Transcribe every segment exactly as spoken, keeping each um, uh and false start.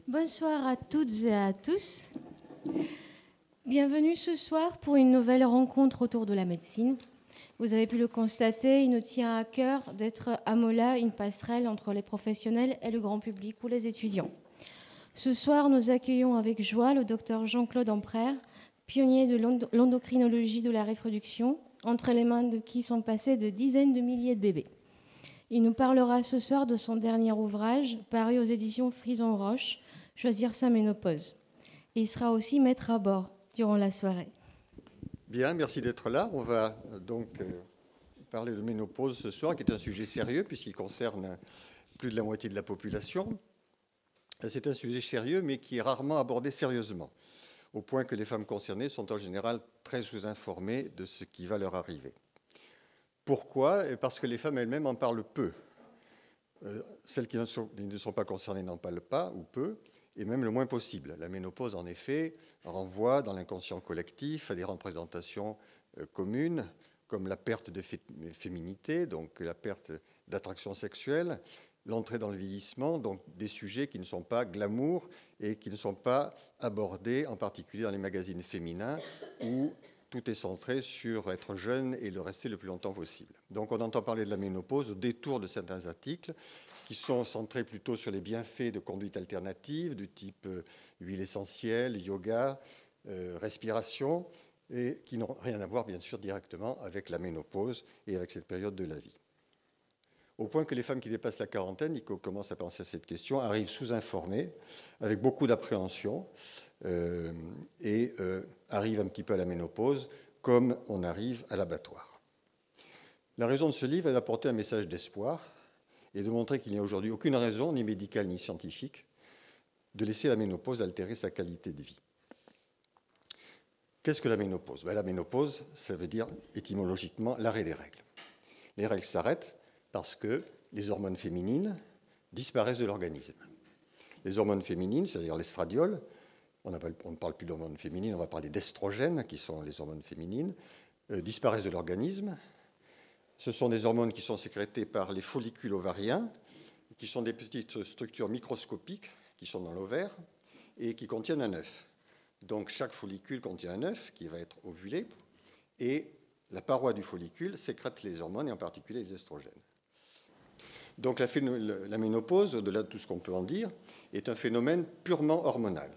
Bonsoir à toutes et à tous. Bienvenue ce soir pour une nouvelle rencontre autour de la médecine. Vous avez pu le constater, il nous tient à cœur d'être à Mola une passerelle entre les professionnels et le grand public ou les étudiants. Ce soir, nous accueillons avec joie le docteur Jean-Claude Empereur, pionnier de l'endocrinologie de la reproduction, entre les mains de qui sont passés de dizaines de milliers de bébés. Il nous parlera ce soir de son dernier ouvrage, paru aux éditions Frison-Roche, Choisir sa ménopause. Et il sera aussi maître à bord durant la soirée. Bien, merci d'être là. On va donc euh, parler de ménopause ce soir, qui est un sujet sérieux puisqu'il concerne plus de la moitié de la population. C'est un sujet sérieux, mais qui est rarement abordé sérieusement, au point que les femmes concernées sont en général très sous-informées de ce qui va leur arriver. Pourquoi ? Parce que les femmes elles-mêmes en parlent peu. Euh, celles qui ne sont, qui ne sont pas concernées n'en parlent pas ou peu, et même le moins possible. La ménopause, en effet, renvoie dans l'inconscient collectif à des représentations euh, communes, comme la perte de fé- féminité, donc la perte d'attraction sexuelle, l'entrée dans le vieillissement, donc des sujets qui ne sont pas glamour et qui ne sont pas abordés, en particulier dans les magazines féminins, où tout est centré sur être jeune et le rester le plus longtemps possible. Donc on entend parler de la ménopause au détour de certains articles qui sont centrés plutôt sur les bienfaits de conduite alternative, du type euh, huile essentielle, yoga, euh, respiration, et qui n'ont rien à voir, bien sûr, directement avec la ménopause et avec cette période de la vie. Au point que les femmes qui dépassent la quarantaine, et qui commencent à penser à cette question, arrivent sous-informées, avec beaucoup d'appréhension, euh, et euh, arrivent un petit peu à la ménopause, comme on arrive à l'abattoir. La raison de ce livre est d'apporter un message d'espoir, et de montrer qu'il n'y a aujourd'hui aucune raison, ni médicale ni scientifique, de laisser la ménopause altérer sa qualité de vie. Qu'est-ce que la ménopause ? Ben, la ménopause, ça veut dire étymologiquement l'arrêt des règles. Les règles s'arrêtent parce que les hormones féminines disparaissent de l'organisme. Les hormones féminines, c'est-à-dire l'estradiol, on, appelle, on ne parle plus d'hormones féminines, on va parler d'estrogènes, qui sont les hormones féminines, euh, disparaissent de l'organisme. Ce sont des hormones qui sont sécrétées par les follicules ovariens, qui sont des petites structures microscopiques qui sont dans l'ovaire et qui contiennent un œuf. Donc chaque follicule contient un œuf qui va être ovulé et la paroi du follicule sécrète les hormones et en particulier les estrogènes. Donc la, la ménopause, au-delà de tout ce qu'on peut en dire, est un phénomène purement hormonal.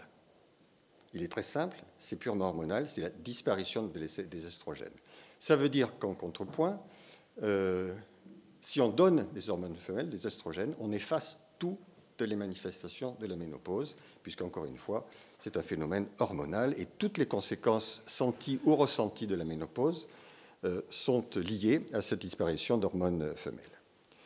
Il est très simple, c'est purement hormonal, c'est la disparition des estrogènes. Ça veut dire qu'en contrepoint, Euh, si on donne des hormones femelles, des estrogènes, on efface toutes les manifestations de la ménopause, puisqu'encore une fois, c'est un phénomène hormonal et toutes les conséquences senties ou ressenties de la ménopause euh, sont liées à cette disparition d'hormones femelles.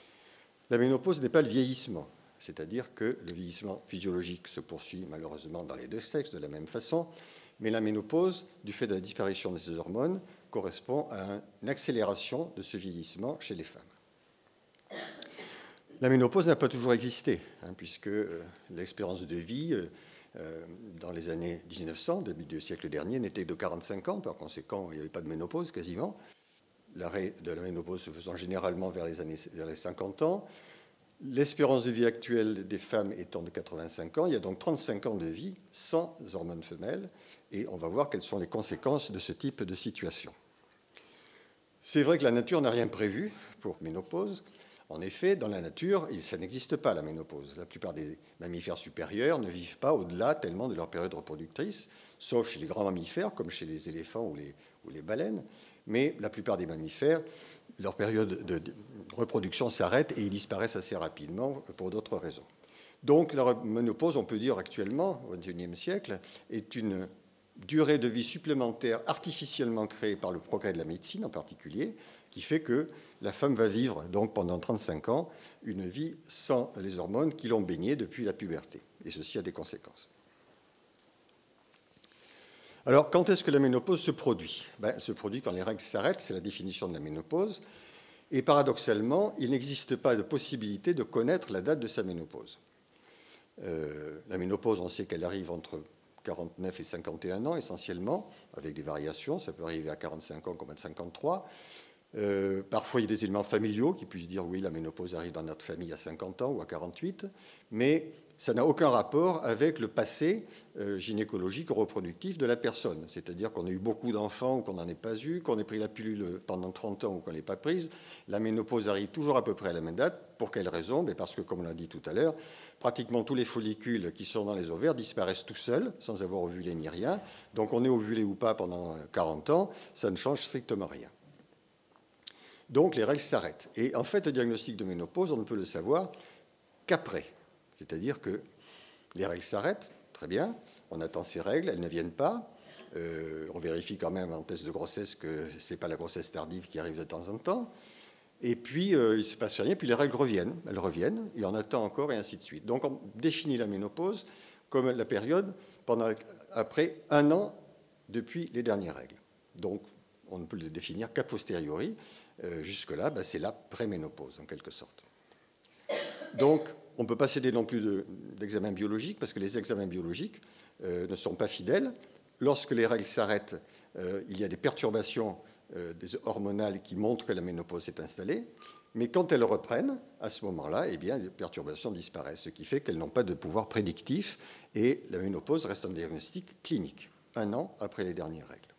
La ménopause n'est pas le vieillissement, c'est-à-dire que le vieillissement physiologique se poursuit malheureusement dans les deux sexes de la même façon, mais la ménopause, du fait de la disparition de ces hormones, correspond à une accélération de ce vieillissement chez les femmes. La ménopause n'a pas toujours existé, hein, puisque euh, l'expérience de vie, euh, dans les années dix-neuf cents, début du siècle dernier, n'était de quarante-cinq ans. Par conséquent, il n'y avait pas de ménopause quasiment. L'arrêt de la ménopause se faisant généralement vers les, années, vers les cinquante ans. L'espérance de vie actuelle des femmes étant de quatre-vingt-cinq ans, il y a donc trente-cinq ans de vie sans hormones femelles, et on va voir quelles sont les conséquences de ce type de situation. C'est vrai que la nature n'a rien prévu pour ménopause. En effet, dans la nature, ça n'existe pas, la ménopause. La plupart des mammifères supérieurs ne vivent pas au-delà tellement de leur période reproductrice, sauf chez les grands mammifères, comme chez les éléphants ou les, ou les baleines. Mais la plupart des mammifères, leur période de reproduction s'arrête et ils disparaissent assez rapidement pour d'autres raisons. Donc la ménopause, on peut dire actuellement, au vingt et unième siècle, est une durée de vie supplémentaire artificiellement créée par le progrès de la médecine en particulier, qui fait que la femme va vivre donc pendant trente-cinq ans une vie sans les hormones qui l'ont baignée depuis la puberté. Et ceci a des conséquences. Alors, quand est-ce que la ménopause se produit ? Ben, elle se produit quand les règles s'arrêtent, c'est la définition de la ménopause. Et paradoxalement, il n'existe pas de possibilité de connaître la date de sa ménopause. Euh, la ménopause, on sait qu'elle arrive entre quarante-neuf et cinquante et un ans essentiellement, avec des variations. Ça peut arriver à quarante-cinq ans comme à cinquante-trois. Euh, parfois, il y a des éléments familiaux qui puissent dire oui, la ménopause arrive dans notre famille à cinquante ans ou à quarante-huit. Mais ça n'a aucun rapport avec le passé euh, gynécologique ou reproductif de la personne. C'est-à-dire qu'on a eu beaucoup d'enfants ou qu'on n'en ait pas eu, qu'on ait pris la pilule pendant trente ans ou qu'on ne l'ait pas prise. La ménopause arrive toujours à peu près à la même date. Pour quelle raison? Mais parce que, comme on l'a dit tout à l'heure, pratiquement tous les follicules qui sont dans les ovaires disparaissent tout seuls, sans avoir ovulé ni rien. Donc on est ovulé ou pas pendant quarante ans, ça ne change strictement rien. Donc les règles s'arrêtent. Et en fait, le diagnostic de ménopause, on ne peut le savoir qu'après. C'est-à-dire que les règles s'arrêtent, très bien, on attend ces règles, elles ne viennent pas. Euh, on vérifie quand même en test de grossesse que ce n'est pas la grossesse tardive qui arrive de temps en temps. Et puis, euh, il ne se passe rien, puis les règles reviennent, elles reviennent, et on attend encore, et ainsi de suite. Donc, on définit la ménopause comme la période pendant, après un an depuis les dernières règles. Donc, on ne peut le définir qu'a posteriori. Euh, jusque-là, ben, c'est la préménopause, en quelque sorte. Donc, on ne peut pas céder non plus de, d'examens biologiques, parce que les examens biologiques euh, ne sont pas fidèles. Lorsque les règles s'arrêtent, euh, il y a des perturbations euh, des hormonales qui montrent que la ménopause s'est installée. Mais quand elles reprennent, à ce moment-là, eh bien, les perturbations disparaissent, ce qui fait qu'elles n'ont pas de pouvoir prédictif, et la ménopause reste un diagnostic clinique, un an après les dernières règles.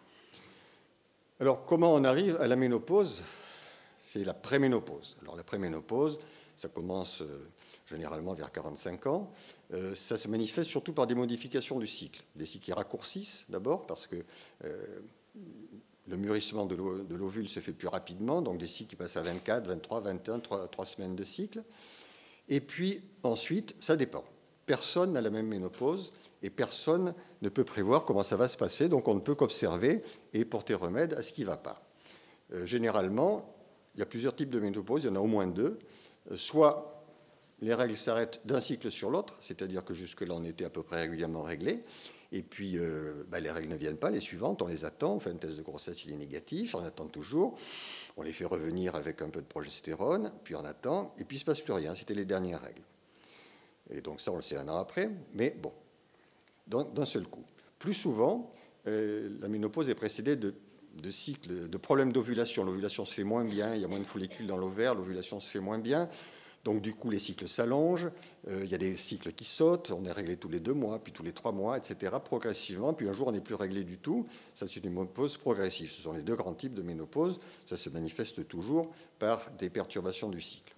Alors, comment on arrive à la ménopause? C'est la préménopause. Alors, la préménopause, ça commence euh, généralement vers quarante-cinq ans. Euh, ça se manifeste surtout par des modifications du cycle. Des cycles qui raccourcissent d'abord parce que euh, le mûrissement de l'ovule se fait plus rapidement, donc des cycles qui passent à vingt-quatre, vingt-trois, vingt et un, trois semaines de cycle. Et puis ensuite, ça dépend. Personne n'a la même ménopause et personne ne peut prévoir comment ça va se passer, donc on ne peut qu'observer et porter remède à ce qui ne va pas. Euh, généralement, il y a plusieurs types de ménopause, il y en a au moins deux. Soit les règles s'arrêtent d'un cycle sur l'autre, c'est-à-dire que jusque-là, on était à peu près régulièrement réglés, et puis euh, bah, les règles ne viennent pas, les suivantes, on les attend, on fait un test de grossesse, il est négatif, on attend toujours, on les fait revenir avec un peu de progestérone, puis on attend, et puis il ne se passe plus rien, c'était les dernières règles. Et donc ça, on le sait un an après, mais bon, d'un seul coup. Plus souvent, euh, la ménopause est précédée de de cycles, de problèmes d'ovulation. L'ovulation se fait moins bien, il y a moins de follicules dans l'ovaire, l'ovulation se fait moins bien. Donc, du coup, les cycles s'allongent. Euh, il y a des cycles qui sautent. On est réglé tous les deux mois, puis tous les trois mois, et cetera, progressivement. Puis un jour, on n'est plus réglé du tout. Ça, c'est une ménopause progressive. Ce sont les deux grands types de ménopause. Ça se manifeste toujours par des perturbations du cycle.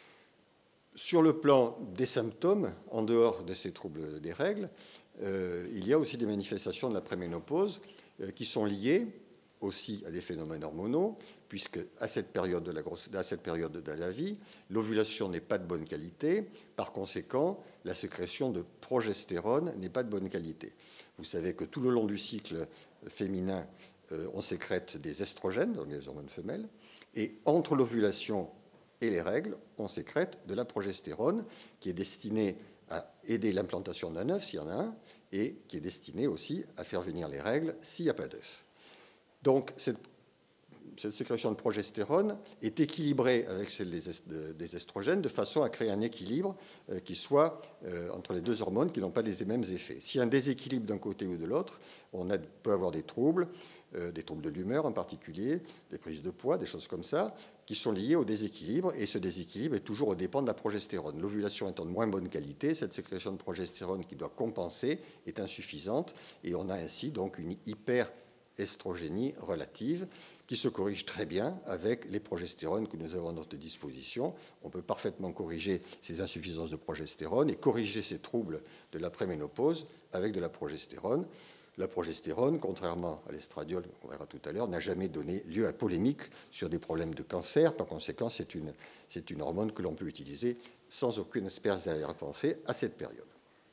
Sur le plan des symptômes, en dehors de ces troubles des règles, euh, il y a aussi des manifestations de la préménopause euh, qui sont liées aussi à des phénomènes hormonaux, puisque à cette période de la, grosse, à cette période de la vie, l'ovulation n'est pas de bonne qualité. Par conséquent, la sécrétion de progestérone n'est pas de bonne qualité. Vous savez que tout le long du cycle féminin, euh, on sécrète des estrogènes, donc les hormones femelles, et entre l'ovulation et les règles, on sécrète de la progestérone, qui est destinée à aider l'implantation d'un œuf, s'il y en a un, et qui est destinée aussi à faire venir les règles s'il n'y a pas d'œuf. Donc, cette, cette sécrétion de progestérone est équilibrée avec celle des, est, des estrogènes de façon à créer un équilibre euh, qui soit euh, entre les deux hormones qui n'ont pas les mêmes effets. S'il y a un déséquilibre d'un côté ou de l'autre, on a, peut avoir des troubles, euh, des troubles de l'humeur en particulier, des prises de poids, des choses comme ça, qui sont liées au déséquilibre, et ce déséquilibre est toujours au dépend de la progestérone. L'ovulation étant de moins bonne qualité, cette sécrétion de progestérone qui doit compenser est insuffisante, et on a ainsi donc une hyper estrogénie relative qui se corrige très bien avec les progestérones que nous avons à notre disposition. On peut parfaitement corriger ces insuffisances de progestérone et corriger ces troubles de la préménopause avec de la progestérone. La progestérone, contrairement à l'estradiol, on verra tout à l'heure, n'a jamais donné lieu à polémique sur des problèmes de cancer. Par conséquent, c'est une, c'est une hormone que l'on peut utiliser sans aucune espèce d'arrière-pensée à cette période.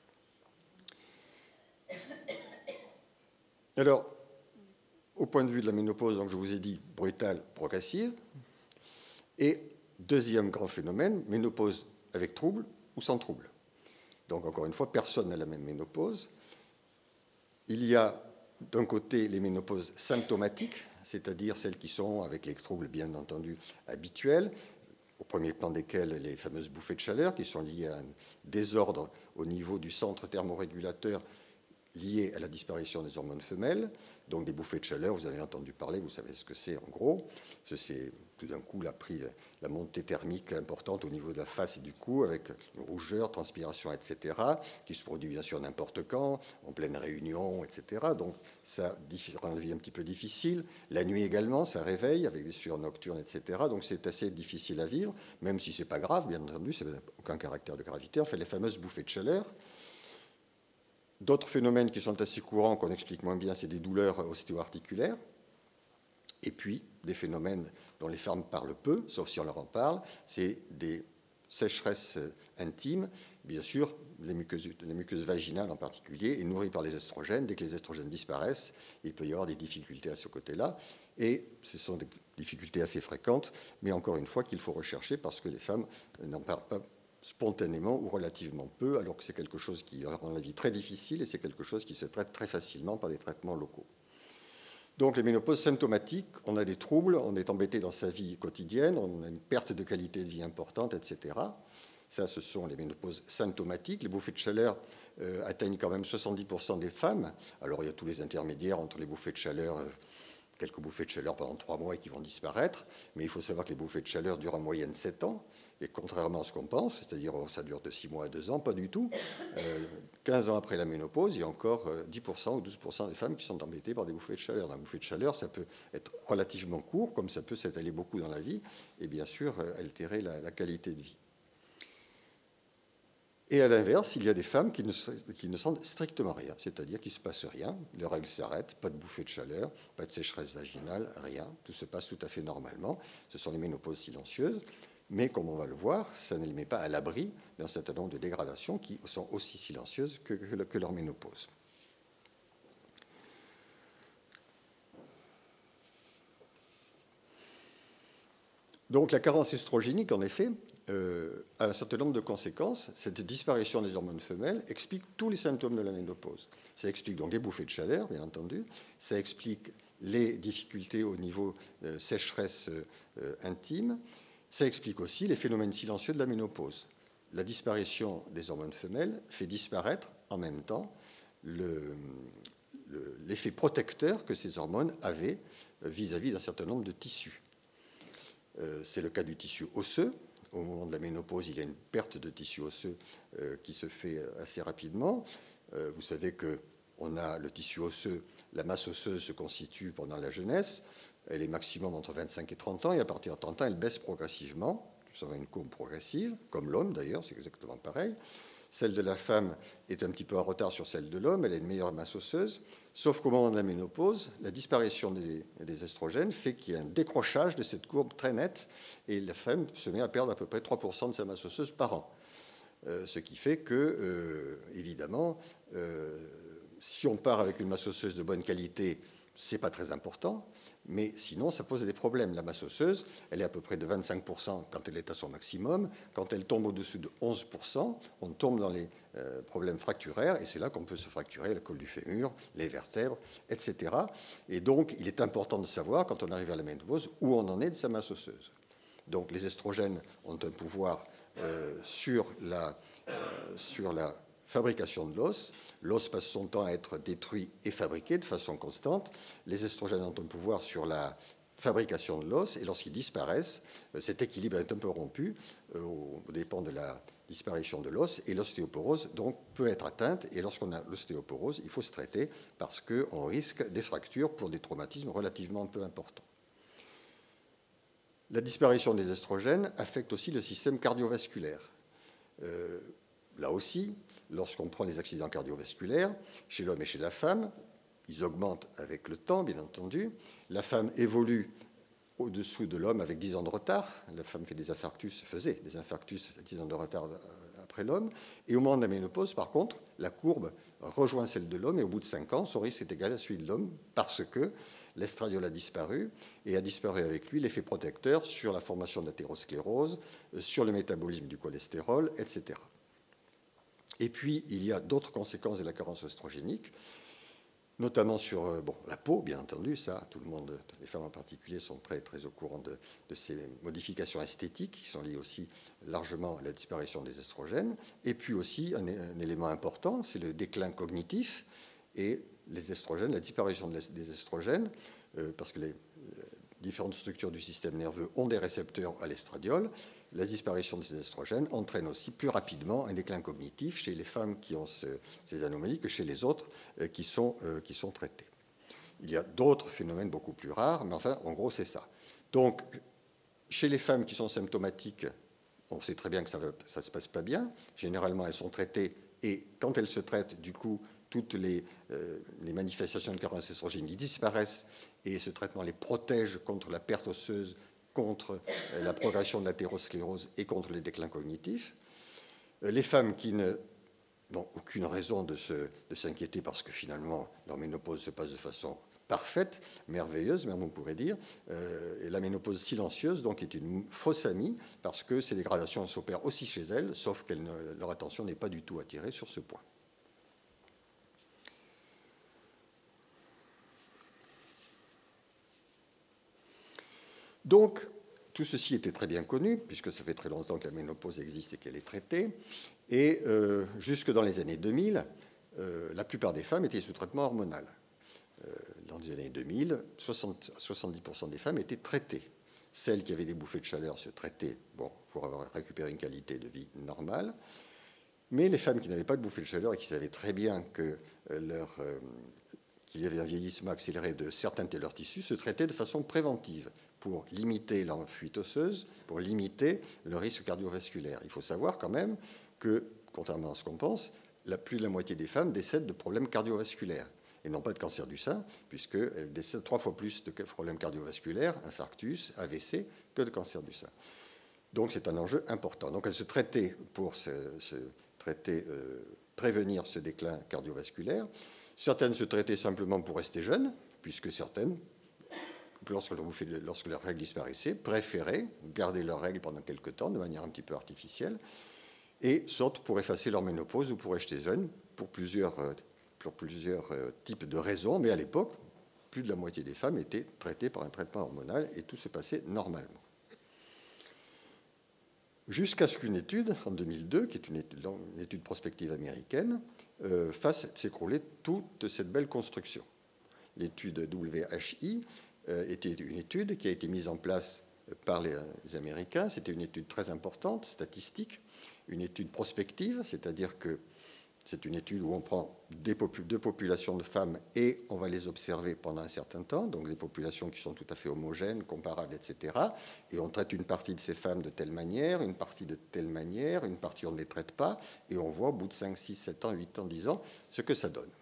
Alors, au point de vue de la ménopause, donc je vous ai dit brutale, progressive. Et deuxième grand phénomène, ménopause avec trouble ou sans trouble. Donc encore une fois, personne n'a la même ménopause. Il y a d'un côté les ménopauses symptomatiques, c'est-à-dire celles qui sont avec les troubles bien entendu habituels, au premier plan desquels les fameuses bouffées de chaleur qui sont liées à un désordre au niveau du centre thermorégulateur lié à la disparition des hormones femelles. Donc des bouffées de chaleur, vous avez entendu parler, vous savez ce que c'est en gros. C'est tout d'un coup la, pris la montée thermique importante au niveau de la face et du cou, avec une rougeur, transpiration, et cetera, qui se produit bien sûr n'importe quand, en pleine réunion, et cetera. Donc ça rend la vie un petit peu difficile. La nuit également, ça réveille avec des sueurs nocturnes, et cetera. Donc c'est assez difficile à vivre, même si ce n'est pas grave, bien entendu, ça n'a aucun caractère de gravité. On fait les fameuses bouffées de chaleur. D'autres phénomènes qui sont assez courants, qu'on explique moins bien, c'est des douleurs ostéo-articulaires. Et puis, des phénomènes dont les femmes parlent peu, sauf si on leur en parle, c'est des sécheresses intimes, bien sûr, les muqueuses, les muqueuses vaginales en particulier, et nourries par les estrogènes. Dès que les estrogènes disparaissent, il peut y avoir des difficultés à ce côté-là. Et ce sont des difficultés assez fréquentes, mais encore une fois qu'il faut rechercher parce que les femmes n'en parlent pas spontanément ou relativement peu, alors que c'est quelque chose qui rend la vie très difficile et c'est quelque chose qui se traite très facilement par des traitements locaux. Donc les ménopauses symptomatiques, on a des troubles, on est embêté dans sa vie quotidienne, on a une perte de qualité de vie importante, et cetera. Ça, ce sont les ménopauses symptomatiques. Les bouffées de chaleur euh, atteignent quand même soixante-dix pour cent des femmes. Alors il y a tous les intermédiaires entre les bouffées de chaleur, euh, quelques bouffées de chaleur pendant trois mois et qui vont disparaître, mais il faut savoir que les bouffées de chaleur durent en moyenne sept ans. Et contrairement à ce qu'on pense, c'est-à-dire que ça dure de six mois à deux ans, pas du tout. Euh, quinze ans après la ménopause, il y a encore dix pour cent ou douze pour cent des femmes qui sont embêtées par des bouffées de chaleur. Dans une bouffée de chaleur, ça peut être relativement court, comme ça peut s'étaler beaucoup dans la vie, et bien sûr altérer la, la qualité de vie. Et à l'inverse, il y a des femmes qui ne, qui ne sentent strictement rien, c'est-à-dire qu'il ne se passe rien, les règles s'arrêtent, pas de bouffée de chaleur, pas de sécheresse vaginale, rien, tout se passe tout à fait normalement. Ce sont les ménopauses silencieuses. Mais comme on va le voir, ça ne les met pas à l'abri d'un certain nombre de dégradations qui sont aussi silencieuses que, que, que leur ménopause. Donc la carence estrogénique, en effet, euh, a un certain nombre de conséquences. Cette disparition des hormones femelles explique tous les symptômes de la ménopause. Ça explique donc les bouffées de chaleur, bien entendu. Ça explique les difficultés au niveau de sécheresse euh, intime. Ça explique aussi les phénomènes silencieux de la ménopause. La disparition des hormones femelles fait disparaître en même temps le, le, l'effet protecteur que ces hormones avaient vis-à-vis d'un certain nombre de tissus. Euh, c'est le cas du tissu osseux. Au moment de la ménopause, il y a une perte de tissu osseux euh, qui se fait assez rapidement. Euh, vous savez qu'on a le tissu osseux, la masse osseuse se constitue pendant la jeunesse. Elle est maximum entre vingt-cinq et trente ans, et à partir de trente ans, elle baisse progressivement. Ça va une courbe progressive, comme l'homme d'ailleurs, c'est exactement pareil. Celle de la femme est un petit peu en retard sur celle de l'homme, elle a une meilleure masse osseuse, sauf qu'au moment de la ménopause, la disparition des, des estrogènes fait qu'il y a un décrochage de cette courbe très nette, et la femme se met à perdre à peu près trois pour cent de sa masse osseuse par an. Euh, ce qui fait que, euh, évidemment, euh, si on part avec une masse osseuse de bonne qualité, ce n'est pas très important, mais sinon, ça pose des problèmes. La masse osseuse, elle est à peu près de vingt-cinq pour cent quand elle est à son maximum. Quand elle tombe au-dessous de onze pour cent, on tombe dans les euh, problèmes fracturaires, et c'est là qu'on peut se fracturer la colle du fémur, les vertèbres, et cetera. Et donc, il est important de savoir, quand on arrive à la ménopause, où on en est de sa masse osseuse. Donc, les estrogènes ont un pouvoir euh, sur la... Euh, sur la fabrication de l'os. L'os passe son temps à être détruit et fabriqué de façon constante. Les estrogènes ont un pouvoir sur la fabrication de l'os, et lorsqu'ils disparaissent, cet équilibre est un peu rompu euh, au dépend de la disparition de l'os, et l'ostéoporose donc peut être atteinte, et lorsqu'on a l'ostéoporose, il faut se traiter parce qu'on risque des fractures pour des traumatismes relativement peu importants. La disparition des estrogènes affecte aussi le système cardiovasculaire. Euh, là aussi, lorsqu'on prend les accidents cardiovasculaires, chez l'homme et chez la femme, ils augmentent avec le temps, bien entendu. La femme évolue au-dessous de l'homme avec dix ans de retard. La femme fait des infarctus, faisait des infarctus à dix ans de retard après l'homme. Et au moment de la ménopause, par contre, la courbe rejoint celle de l'homme, et au bout de cinq ans, son risque est égal à celui de l'homme parce que l'estradiol a disparu, et a disparu avec lui l'effet protecteur sur la formation d'athérosclérose, sur le métabolisme du cholestérol, et cetera. Et puis, il y a d'autres conséquences de la carence oestrogénique, notamment sur bon, la peau, bien entendu. Ça, tout le monde, les femmes en particulier, sont très, très au courant de, de ces modifications esthétiques qui sont liées aussi largement à la disparition des estrogènes. Et puis aussi, un, un élément important, c'est le déclin cognitif et les estrogènes, la disparition des estrogènes, euh, parce que les, différentes structures du système nerveux ont des récepteurs à l'estradiol, la disparition de ces estrogènes entraîne aussi plus rapidement un déclin cognitif chez les femmes qui ont ce, ces anomalies que chez les autres euh, qui, sont, euh, qui sont traitées. Il y a d'autres phénomènes beaucoup plus rares, mais enfin, en gros, c'est ça. Donc, chez les femmes qui sont symptomatiques, on sait très bien que ça ne se passe pas bien. Généralement, elles sont traitées, et quand elles se traitent, du coup, toutes les, euh, les manifestations de carence estrogène disparaissent, et ce traitement les protège contre la perte osseuse, contre euh, la progression de l'athérosclérose et contre les déclins cognitifs. Euh, les femmes qui ne n'ont aucune raison de, se, de s'inquiéter parce que finalement, leur ménopause se passe de façon parfaite, merveilleuse, même on pourrait dire. Euh, et la ménopause silencieuse, donc, est une fausse amie, parce que ces dégradations s'opèrent aussi chez elles, sauf que leur attention n'est pas du tout attirée sur ce point. Donc, tout ceci était très bien connu, puisque ça fait très longtemps que la ménopause existe et qu'elle est traitée. Et euh, jusque dans les années deux mille, euh, la plupart des femmes étaient sous traitement hormonal. Euh, dans les années deux mille, soixante à soixante-dix pour cent des femmes étaient traitées. Celles qui avaient des bouffées de chaleur se traitaient bon, pour avoir récupéré une qualité de vie normale. Mais les femmes qui n'avaient pas de bouffées de chaleur et qui savaient très bien que euh, leur, euh, qu'il y avait un vieillissement accéléré de certains de leurs tissus se traitaient de façon préventive pour limiter leur fuite osseuse, pour limiter le risque cardiovasculaire. Il faut savoir quand même que, contrairement à ce qu'on pense, la, plus de la moitié des femmes décèdent de problèmes cardiovasculaires et non pas de cancer du sein, puisqu'elles décèdent trois fois plus de problèmes cardiovasculaires, infarctus, A V C, que de cancer du sein. Donc c'est un enjeu important. Donc elles se traitaient pour se, se traiter, euh, prévenir ce déclin cardiovasculaire. Certaines se traitaient simplement pour rester jeunes, puisque certaines, lorsque, lorsque leurs règles disparaissaient, préféraient garder leurs règles pendant quelque temps, de manière un petit peu artificielle, et sortent pour effacer leur ménopause ou pour rester jeunes, pour plusieurs, pour plusieurs types de raisons. Mais à l'époque, plus de la moitié des femmes étaient traitées par un traitement hormonal et tout se passait normalement. Jusqu'à ce qu'une étude, en deux mille deux, qui est une étude, une étude prospective américaine, euh, fasse s'écrouler toute cette belle construction. L'étude W H I euh, était une étude qui a été mise en place par les, les Américains. C'était une étude très importante, statistique, une étude prospective, c'est-à-dire que c'est une étude où on prend des popu- deux populations de femmes et on va les observer pendant un certain temps, donc des populations qui sont tout à fait homogènes, comparables, et cetera. Et on traite une partie de ces femmes de telle manière, une partie de telle manière, une partie on ne les traite pas, et on voit au bout de cinq, six, sept ans, huit ans, dix ans, ce que ça donne.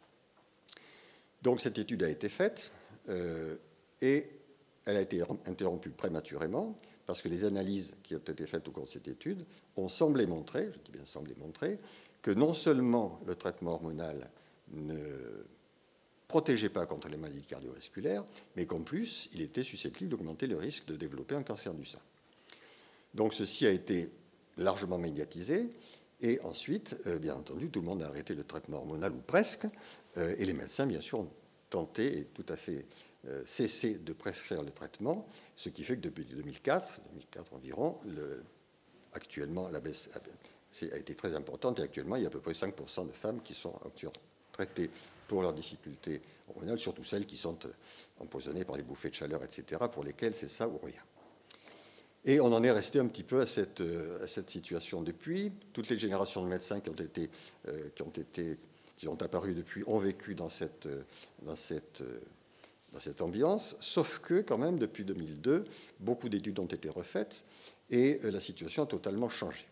Donc cette étude a été faite euh, et elle a été interrompue prématurément parce que les analyses qui ont été faites au cours de cette étude ont semblé montrer, je dis bien semblé montrer, que non seulement le traitement hormonal ne protégeait pas contre les maladies cardiovasculaires, mais qu'en plus, il était susceptible d'augmenter le risque de développer un cancer du sein. Donc ceci a été largement médiatisé, et ensuite, euh, bien entendu, tout le monde a arrêté le traitement hormonal, ou presque, euh, et les médecins, bien sûr, ont tenté et tout à fait euh, cessé de prescrire le traitement, ce qui fait que depuis deux mille quatre, deux mille quatre environ, le, actuellement, la baisse a été très importante, et actuellement, il y a à peu près cinq pour cent de femmes qui sont traitées pour leurs difficultés hormonales, surtout celles qui sont empoisonnées par les bouffées de chaleur, et cetera, pour lesquelles c'est ça ou rien. Et on en est resté un petit peu à cette, à cette situation depuis. Toutes les générations de médecins qui ont été, euh, qui ont été, qui ont apparu depuis ont vécu dans cette, dans cette, dans cette ambiance, sauf que quand même, depuis deux mille deux, beaucoup d'études ont été refaites et la situation a totalement changé.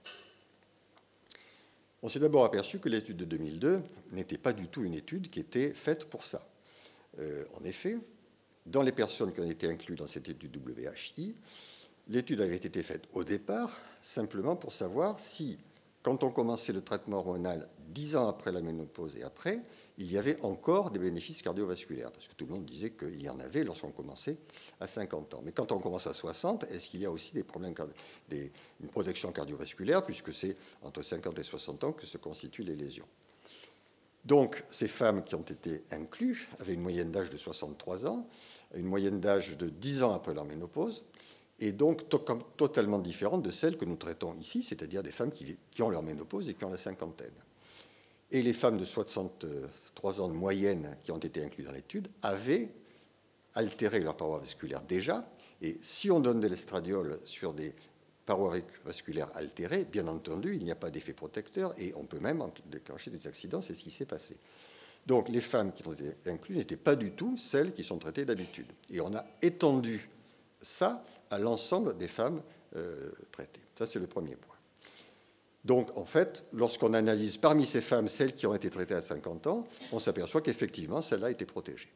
On s'est d'abord aperçu que l'étude de deux mille deux n'était pas du tout une étude qui était faite pour ça. Euh, en effet, dans les personnes qui ont été incluses dans cette étude W H I, l'étude avait été faite au départ simplement pour savoir si, quand on commençait le traitement hormonal dix ans après la ménopause et après, il y avait encore des bénéfices cardiovasculaires, parce que tout le monde disait qu'il y en avait lorsqu'on commençait à cinquante ans. Mais quand on commence à soixante, est-ce qu'il y a aussi des problèmes, des, une protection cardiovasculaire, puisque c'est entre cinquante et soixante ans que se constituent les lésions. Donc, ces femmes qui ont été incluses avaient une moyenne d'âge de soixante-trois ans, une moyenne d'âge de dix ans après leur ménopause, et donc to- totalement différente de celles que nous traitons ici, c'est-à-dire des femmes qui, qui ont leur ménopause et qui ont la cinquantaine. Et les femmes de soixante-trois ans de moyenne qui ont été incluses dans l'étude avaient altérer leur paroi vasculaire déjà. Et si on donne de l'estradiol sur des parois vasculaires altérées, bien entendu, il n'y a pas d'effet protecteur et on peut même déclencher des accidents. C'est ce qui s'est passé. Donc les femmes qui ont été incluses n'étaient pas du tout celles qui sont traitées d'habitude. Et on a étendu ça à l'ensemble des femmes euh, traitées. Ça, c'est le premier point. Donc, en fait, lorsqu'on analyse parmi ces femmes celles qui ont été traitées à cinquante ans, on s'aperçoit qu'effectivement, celles-là étaient protégées.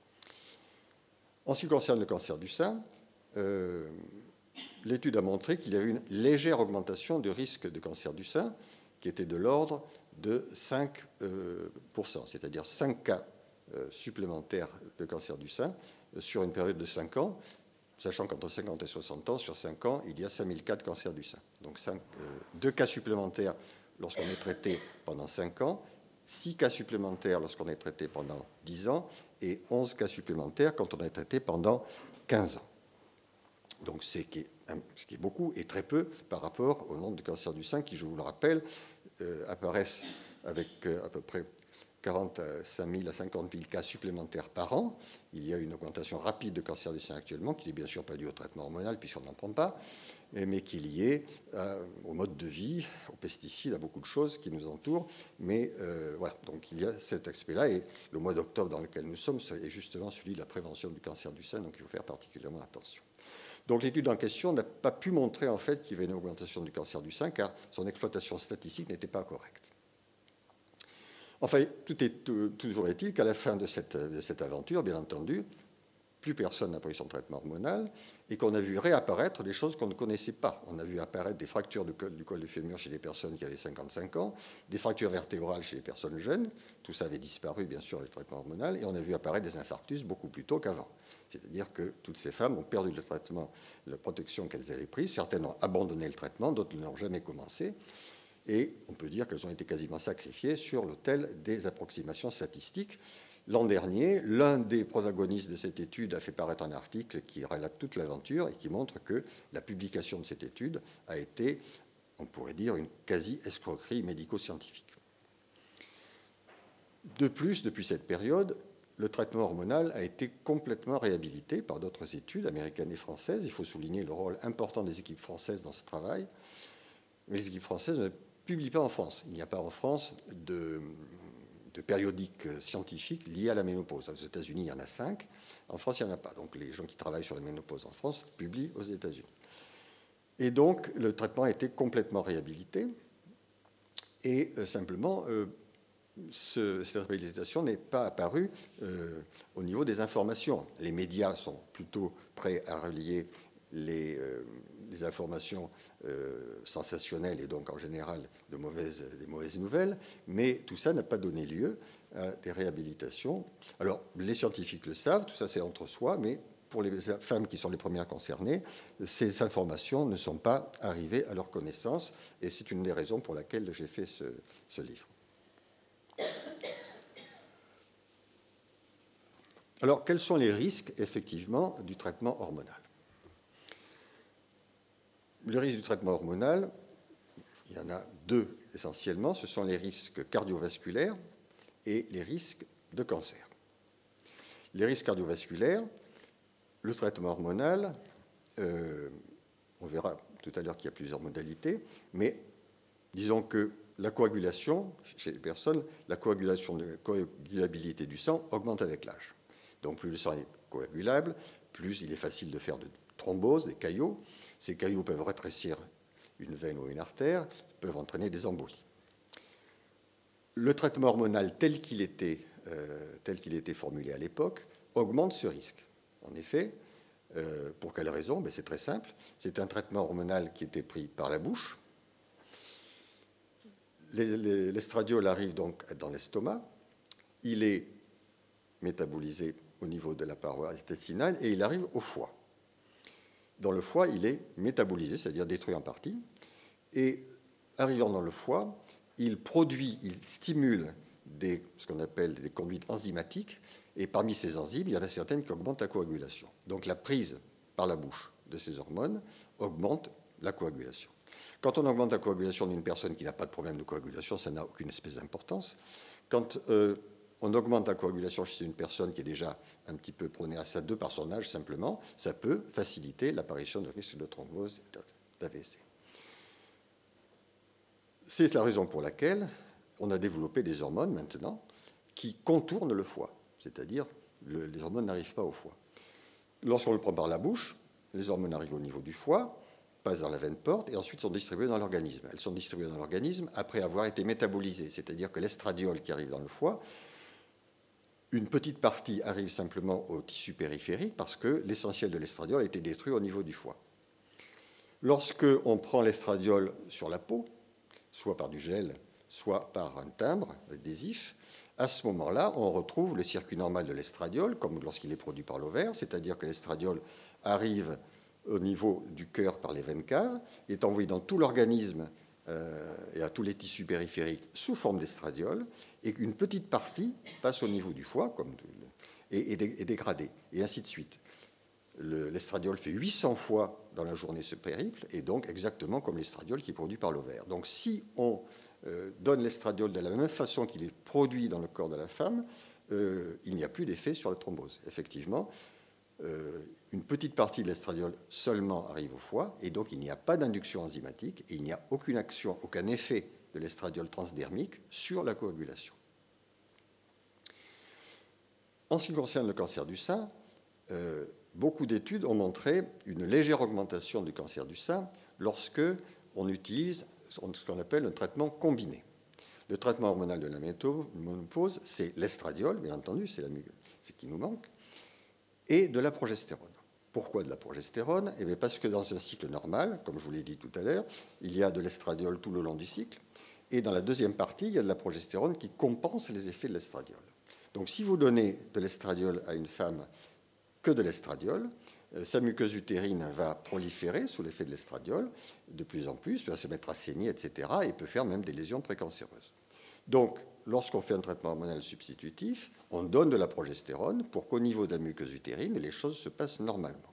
En ce qui concerne le cancer du sein, euh, l'étude a montré qu'il y avait une légère augmentation du risque de cancer du sein qui était de l'ordre de cinq pour cent, c'est-à-dire cinq cas euh, supplémentaires de cancer du sein euh, sur une période de cinq ans, sachant qu'entre cinquante et soixante ans, sur cinq ans, il y a cinq mille cas de cancer du sein. Donc cinq, euh, deux cas supplémentaires lorsqu'on est traité pendant cinq ans, six cas supplémentaires lorsqu'on est traité pendant dix ans et onze cas supplémentaires quand on est traité pendant quinze ans. Donc c'est ce qui est, ce qui est beaucoup et très peu par rapport au nombre de cancers du sein qui, je vous le rappelle, euh, apparaissent avec euh, à peu près quarante-cinq mille à cinquante mille cas supplémentaires par an. Il y a une augmentation rapide de cancer du sein actuellement, qui n'est bien sûr pas due au traitement hormonal, puisqu'on n'en prend pas, mais qui est liée euh, au mode de vie, aux pesticides, à beaucoup de choses qui nous entourent. Mais euh, voilà, donc il y a cet aspect-là, et le mois d'octobre dans lequel nous sommes est justement celui de la prévention du cancer du sein, donc il faut faire particulièrement attention. Donc l'étude en question n'a pas pu montrer en fait qu'il y avait une augmentation du cancer du sein, car son exploitation statistique n'était pas correcte. Enfin, tout est, tout, toujours est-il qu'à la fin de cette, de cette aventure, bien entendu, plus personne n'a pris son traitement hormonal et qu'on a vu réapparaître des choses qu'on ne connaissait pas. On a vu apparaître des fractures du col, du col du fémur chez des personnes qui avaient cinquante-cinq ans, des fractures vertébrales chez les personnes jeunes. Tout ça avait disparu, bien sûr, avec le traitement hormonal. Et on a vu apparaître des infarctus beaucoup plus tôt qu'avant. C'est-à-dire que toutes ces femmes ont perdu le traitement, la protection qu'elles avaient prise. Certaines ont abandonné le traitement, d'autres ne l'ont jamais commencé. Et on peut dire qu'elles ont été quasiment sacrifiées sur l'autel des approximations statistiques. L'an dernier, l'un des protagonistes de cette étude a fait paraître un article qui relate toute l'aventure et qui montre que la publication de cette étude a été, on pourrait dire, une quasi-escroquerie médico-scientifique. De plus, depuis cette période, le traitement hormonal a été complètement réhabilité par d'autres études américaines et françaises. Il faut souligner le rôle important des équipes françaises dans ce travail. Mais les équipes françaises ne publient pas en France. Il n'y a pas en France de, de périodiques scientifiques liés à la ménopause. Aux États-Unis, il y en a cinq. En France, il n'y en a pas. Donc les gens qui travaillent sur la ménopause en France publient aux États-Unis. Et donc, le traitement a été complètement réhabilité. Et euh, simplement, euh, ce, cette réhabilitation n'est pas apparue euh, au niveau des informations. Les médias sont plutôt prêts à relier les, euh, les informations euh, sensationnelles et donc en général de mauvaises, des mauvaises nouvelles, mais tout ça n'a pas donné lieu à des réhabilitations. Alors, les scientifiques le savent, tout ça c'est entre soi, mais pour les femmes qui sont les premières concernées, ces informations ne sont pas arrivées à leur connaissance, et c'est une des raisons pour laquelle j'ai fait ce, ce livre. Alors, quels sont les risques, effectivement, du traitement hormonal ? Le risque du traitement hormonal, il y en a deux essentiellement, ce sont les risques cardiovasculaires et les risques de cancer. Les risques cardiovasculaires, le traitement hormonal, euh, on verra tout à l'heure qu'il y a plusieurs modalités, mais disons que la coagulation, chez les personnes, la coagulation, la coagulabilité du sang augmente avec l'âge. Donc plus le sang est coagulable, plus il est facile de faire de thromboses, des caillots. Ces caillots peuvent rétrécir une veine ou une artère, peuvent entraîner des embolies. Le traitement hormonal tel qu'il était, euh, tel qu'il était formulé à l'époque augmente ce risque. En effet, euh, pour quelle raison ? Ben, c'est très simple. C'est un traitement hormonal qui était pris par la bouche. L'estradiol arrive donc dans l'estomac. Il est métabolisé au niveau de la paroi intestinale et il arrive au foie. Dans le foie, il est métabolisé, c'est-à-dire détruit en partie. Et arrivant dans le foie, il produit, il stimule des, ce qu'on appelle des conduites enzymatiques. Et parmi ces enzymes, il y en a certaines qui augmentent la coagulation. Donc la prise par la bouche de ces hormones augmente la coagulation. Quand on augmente la coagulation d'une personne qui n'a pas de problème de coagulation, ça n'a aucune espèce d'importance. Quand euh, on augmente la coagulation chez une personne qui est déjà un petit peu prônée à ça, de par son âge simplement, ça peut faciliter l'apparition de risque de thrombose et d'A V C. C'est la raison pour laquelle on a développé des hormones maintenant qui contournent le foie, c'est-à-dire le, les hormones n'arrivent pas au foie. Lorsqu'on le prend par la bouche, les hormones arrivent au niveau du foie, passent dans la veine porte et ensuite sont distribuées dans l'organisme. Elles sont distribuées dans l'organisme après avoir été métabolisées, c'est-à-dire que l'estradiol qui arrive dans le foie, une petite partie arrive simplement au tissu périphérique parce que l'essentiel de l'estradiol a été détruit au niveau du foie. Lorsque on prend l'estradiol sur la peau, soit par du gel, soit par un timbre adhésif, à ce moment-là, on retrouve le circuit normal de l'estradiol, comme lorsqu'il est produit par l'ovaire, c'est-à-dire que l'estradiol arrive au niveau du cœur par les veines caves, est envoyé dans tout l'organisme euh, et à tous les tissus périphériques sous forme d'estradiol, et qu'une petite partie passe au niveau du foie comme, et est dégradée, et ainsi de suite. L'estradiol fait huit cents fois dans la journée ce périple, et donc exactement comme l'estradiol qui est produit par l'ovaire. Donc si on euh, donne l'estradiol de la même façon qu'il est produit dans le corps de la femme, euh, il n'y a plus d'effet sur la thrombose. Effectivement, euh, une petite partie de l'estradiol seulement arrive au foie, et donc il n'y a pas d'induction enzymatique, et il n'y a aucune action, aucun effet de l'estradiol transdermique sur la coagulation. En ce qui concerne le cancer du sein, euh, beaucoup d'études ont montré une légère augmentation du cancer du sein lorsque on utilise ce qu'on appelle un traitement combiné. Le traitement hormonal de la ménopause, c'est l'estradiol, bien entendu, c'est ce qui nous manque, et de la progestérone. Pourquoi de la progestérone? Eh bien parce que dans un cycle normal, comme je vous l'ai dit tout à l'heure, il y a de l'estradiol tout le long du cycle, et dans la deuxième partie, il y a de la progestérone qui compense les effets de l'estradiol. Donc si vous donnez de l'estradiol à une femme que de l'estradiol, sa muqueuse utérine va proliférer sous l'effet de l'estradiol de plus en plus, va se mettre à saigner, et cetera, et peut faire même des lésions précancéreuses. Donc, lorsqu'on fait un traitement hormonal substitutif, on donne de la progestérone pour qu'au niveau de la muqueuse utérine, les choses se passent normalement.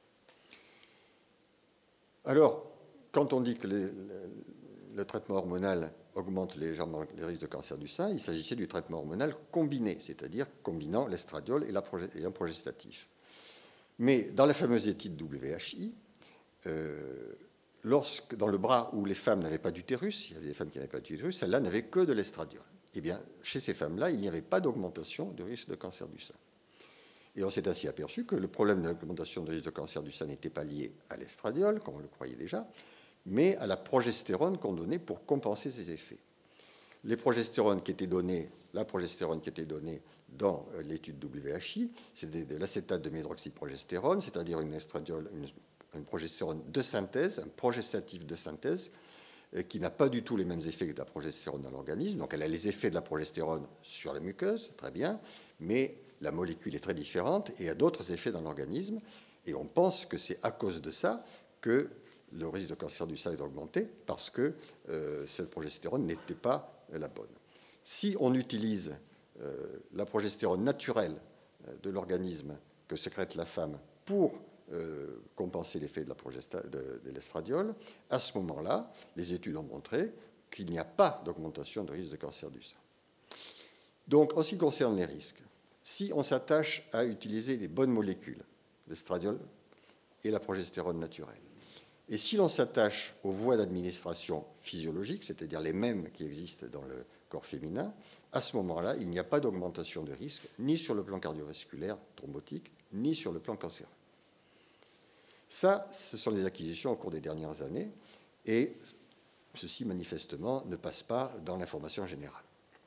Alors, quand on dit que les, le, le traitement hormonal augmente légèrement les risques de cancer du sein, il s'agissait du traitement hormonal combiné, c'est-à-dire combinant l'estradiol et, la et un progestatif. Mais dans la fameuse étude W H I, euh, lorsque, dans le bras où les femmes n'avaient pas d'utérus, il y avait des femmes qui n'avaient pas d'utérus, celles-là n'avaient que de l'estradiol. Eh bien, chez ces femmes-là, il n'y avait pas d'augmentation du risque de cancer du sein. Et on s'est ainsi aperçu que le problème de l'augmentation du risque de cancer du sein n'était pas lié à l'estradiol, comme on le croyait déjà, mais à la progestérone qu'on donnait pour compenser ces effets. Les progestérones qui étaient données, la progestérone qui était donnée dans l'étude W H I, c'était de l'acétate de médroxyprogestérone, c'est-à-dire une estradiol, une, une progestérone de synthèse, un progestatif de synthèse, euh, qui n'a pas du tout les mêmes effets que de la progestérone dans l'organisme. Donc elle a les effets de la progestérone sur la muqueuse, très bien, mais la molécule est très différente et a d'autres effets dans l'organisme. Et on pense que c'est à cause de ça que le risque de cancer du sein est augmenté, parce que euh, cette progestérone n'était pas la bonne. Si on utilise euh, la progestérone naturelle euh, de l'organisme que sécrète la femme pour euh, compenser l'effet de, de, de l'estradiol, à ce moment-là, les études ont montré qu'il n'y a pas d'augmentation de risque de cancer du sein. Donc, en ce qui concerne les risques, si on s'attache à utiliser les bonnes molécules, l'estradiol et la progestérone naturelle, et si l'on s'attache aux voies d'administration physiologiques, c'est-à-dire les mêmes qui existent dans le corps féminin, à ce moment-là, il n'y a pas d'augmentation de risque, ni sur le plan cardiovasculaire, thrombotique, ni sur le plan cancéreux. Ça, ce sont les acquisitions au cours des dernières années, et ceci, manifestement, ne passe pas dans l'information générale.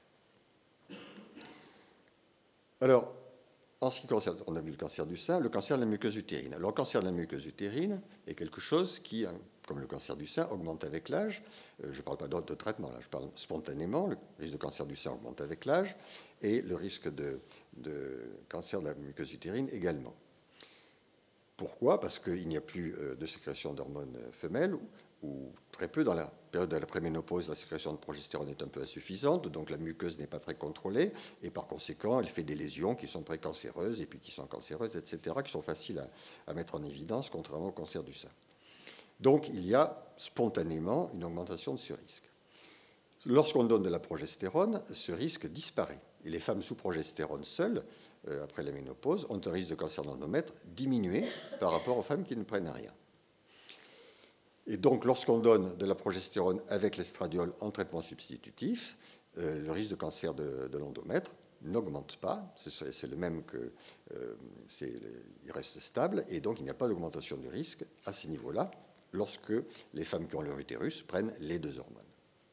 Alors, en ce qui concerne, on a vu le cancer du sein, le cancer de la muqueuse utérine. Alors, le cancer de la muqueuse utérine est quelque chose qui, comme le cancer du sein, augmente avec l'âge. Je ne parle pas d'autres traitements, là, je parle spontanément. Le risque de cancer du sein augmente avec l'âge et le risque de, de cancer de la muqueuse utérine également. Pourquoi? Parce qu'il n'y a plus de sécrétion d'hormones femelles, ou très peu. Dans la période de la préménopause, la sécrétion de progestérone est un peu insuffisante, donc la muqueuse n'est pas très contrôlée, et par conséquent, elle fait des lésions qui sont précancéreuses, et puis qui sont cancéreuses, et cetera, qui sont faciles à, à mettre en évidence, contrairement au cancer du sein. Donc, il y a spontanément une augmentation de ce risque. Lorsqu'on donne de la progestérone, ce risque disparaît. et les femmes sous progestérone seules, euh, après la ménopause, ont un risque de cancer de l'endomètre diminué par rapport aux femmes qui ne prennent rien. Et donc, lorsqu'on donne de la progestérone avec l'estradiol en traitement substitutif, euh, le risque de cancer de, de l'endomètre n'augmente pas, c'est le même que, euh, il reste stable, et donc il n'y a pas d'augmentation du risque à ce niveau-là lorsque les femmes qui ont leur utérus prennent les deux hormones.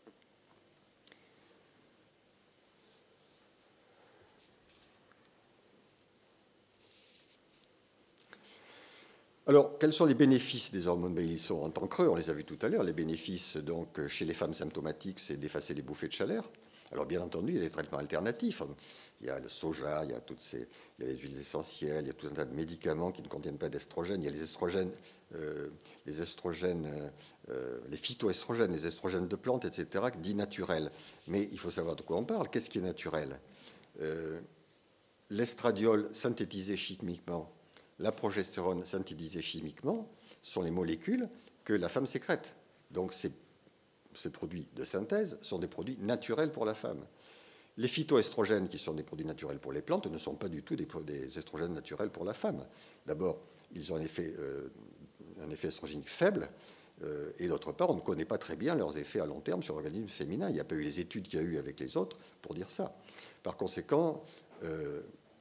Alors, quels sont les bénéfices des hormones? Ben, ils sont en temps creux, on les a vus tout à l'heure. Les bénéfices, donc, chez les femmes symptomatiques, c'est d'effacer les bouffées de chaleur. Alors, bien entendu, il y a des traitements alternatifs. Il y a le soja, il y a, toutes ces, il y a les huiles essentielles, il y a tout un tas de médicaments qui ne contiennent pas d'estrogènes. Il y a les estrogènes, euh, les estrogènes, euh, les phytoestrogènes, les estrogènes de plantes, et cetera, dits naturels. Mais il faut savoir de quoi on parle. Qu'est-ce qui est naturel? euh, L'estradiol synthétisé chimiquement, la progestérone synthétisée chimiquement, sont les molécules que la femme sécrète. Donc, ces, ces produits de synthèse sont des produits naturels pour la femme. Les phytoestrogènes, qui sont des produits naturels pour les plantes, ne sont pas du tout des, des estrogènes naturels pour la femme. D'abord, ils ont un effet, euh, un effet estrogénique faible, euh, et d'autre part, on ne connaît pas très bien leurs effets à long terme sur l'organisme féminin. Il n'y a pas eu les études qu'il y a eu avec les autres pour dire ça. Par conséquent, euh,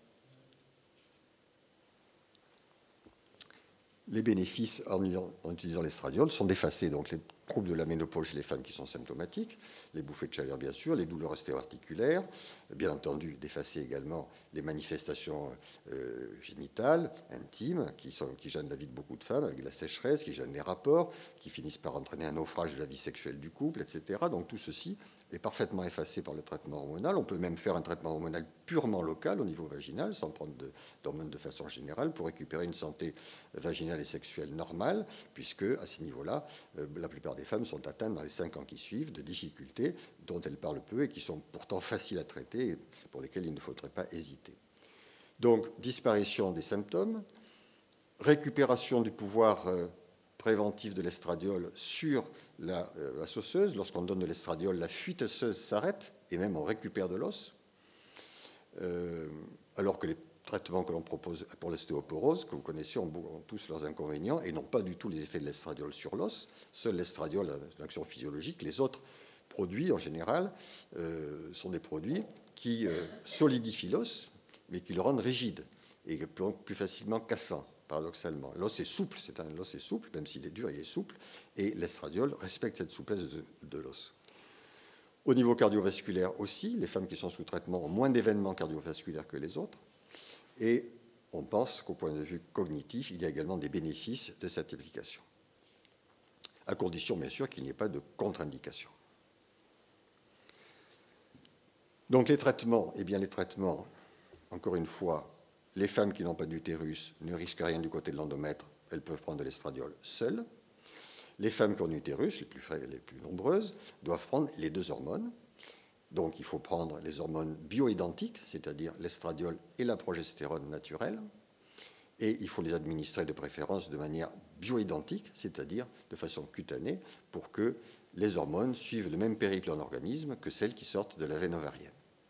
les bénéfices en, en utilisant l'estradiol sont d'effacer donc les troubles de la ménopause chez les femmes qui sont symptomatiques, les bouffées de chaleur bien sûr, les douleurs ostéo-articulaires, bien entendu d'effacer également les manifestations euh, génitales, intimes, qui, sont, qui gênent la vie de beaucoup de femmes, avec la sécheresse, qui gênent les rapports, qui finissent par entraîner un naufrage de la vie sexuelle du couple, et cetera. Donc tout ceci est parfaitement effacé par le traitement hormonal. On peut même faire un traitement hormonal purement local au niveau vaginal, sans prendre d'hormones de, de façon générale, pour récupérer une santé vaginale et sexuelle normale, puisque à ce niveau-là, euh, la plupart des femmes sont atteintes dans les cinq ans qui suivent de difficultés dont elles parlent peu et qui sont pourtant faciles à traiter et pour lesquelles il ne faudrait pas hésiter. Donc, disparition des symptômes, récupération du pouvoir euh, préventif de l'estradiol sur la, euh, la osseuse. Lorsqu'on donne de l'estradiol, la fuite osseuse s'arrête et même on récupère de l'os. Euh, alors que les traitements que l'on propose pour l'ostéoporose, que vous connaissez, ont, ont tous leurs inconvénients et n'ont pas du tout les effets de l'estradiol sur l'os. Seul l'estradiol a une action physiologique. Les autres produits, en général, euh, sont des produits qui euh, solidifient l'os, mais qui le rendent rigide et plus facilement cassant, paradoxalement. L'os est souple, c'est un l'os est souple, même s'il est dur, il est souple, et l'estradiol respecte cette souplesse de, de l'os. Au niveau cardiovasculaire aussi, les femmes qui sont sous traitement ont moins d'événements cardiovasculaires que les autres. Et on pense qu'au point de vue cognitif, il y a également des bénéfices de cette application, à condition bien sûr qu'il n'y ait pas de contre-indication. Donc les traitements, eh bien les traitements, encore une fois, les femmes qui n'ont pas d'utérus ne risquent rien du côté de l'endomètre, elles peuvent prendre de l'estradiol seules. Les femmes qui ont un utérus, les plus, les plus nombreuses, doivent prendre les deux hormones. Donc il faut prendre les hormones bioidentiques, c'est-à-dire l'estradiol et la progestérone naturelle, et il faut les administrer de préférence de manière bioidentique, c'est-à-dire de façon cutanée, pour que les hormones suivent le même périple dans l'organisme que celles qui sortent de la veine ovarienne.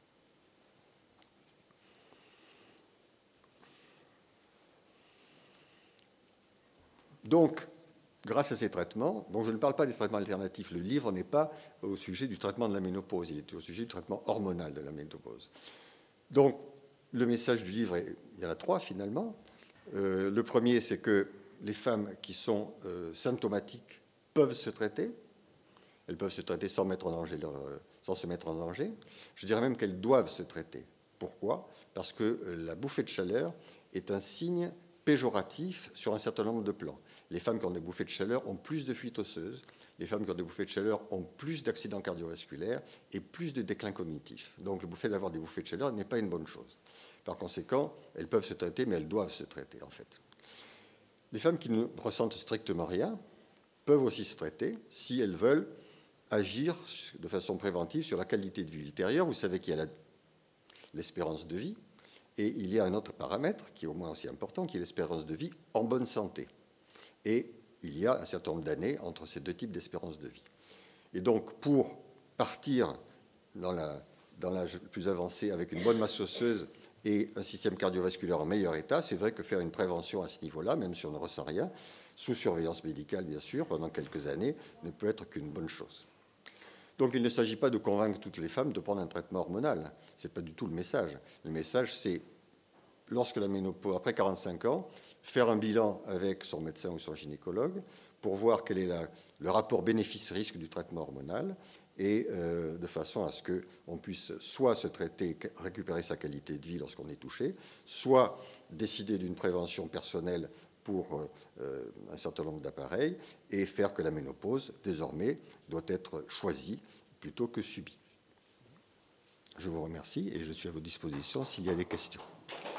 Donc, grâce à ces traitements, dont je ne parle pas des traitements alternatifs, le livre n'est pas au sujet du traitement de la ménopause, il est au sujet du traitement hormonal de la ménopause. Donc, le message du livre, est, il y en a trois finalement. Euh, le premier, c'est que les femmes qui sont euh, symptomatiques peuvent se traiter. Elles peuvent se traiter sans, mettre en danger leur, sans se mettre en danger. Je dirais même qu'elles doivent se traiter. Pourquoi? Parce que la bouffée de chaleur est un signe péjoratif sur un certain nombre de plans. Les femmes qui ont des bouffées de chaleur ont plus de fuites osseuses, les femmes qui ont des bouffées de chaleur ont plus d'accidents cardiovasculaires et plus de déclin cognitif. Donc le bouffet d'avoir des bouffées de chaleur n'est pas une bonne chose. Par conséquent, elles peuvent se traiter, mais elles doivent se traiter en fait. Les femmes qui ne ressentent strictement rien peuvent aussi se traiter si elles veulent agir de façon préventive sur la qualité de vie ultérieure. Vous savez qu'il y a la, l'espérance de vie, et il y a un autre paramètre qui est au moins aussi important, qui est l'espérance de vie en bonne santé. Et il y a un certain nombre d'années entre ces deux types d'espérance de vie. Et donc, pour partir dans la dans l'âge le plus avancé avec une bonne masse osseuse et un système cardiovasculaire en meilleur état, c'est vrai que faire une prévention à ce niveau-là, même si on ne ressent rien, sous surveillance médicale bien sûr, pendant quelques années, ne peut être qu'une bonne chose. Donc il ne s'agit pas de convaincre toutes les femmes de prendre un traitement hormonal. Ce n'est pas du tout le message. Le message, c'est, lorsque la ménopause, après quarante-cinq ans, faire un bilan avec son médecin ou son gynécologue pour voir quel est la, le rapport bénéfice-risque du traitement hormonal et euh, de façon à ce qu'on puisse soit se traiter, récupérer sa qualité de vie lorsqu'on est touché, soit décider d'une prévention personnelle pour euh, un certain nombre d'appareils et faire que la ménopause, désormais, doit être choisie plutôt que subie. Je vous remercie et je suis à votre disposition s'il y a des questions.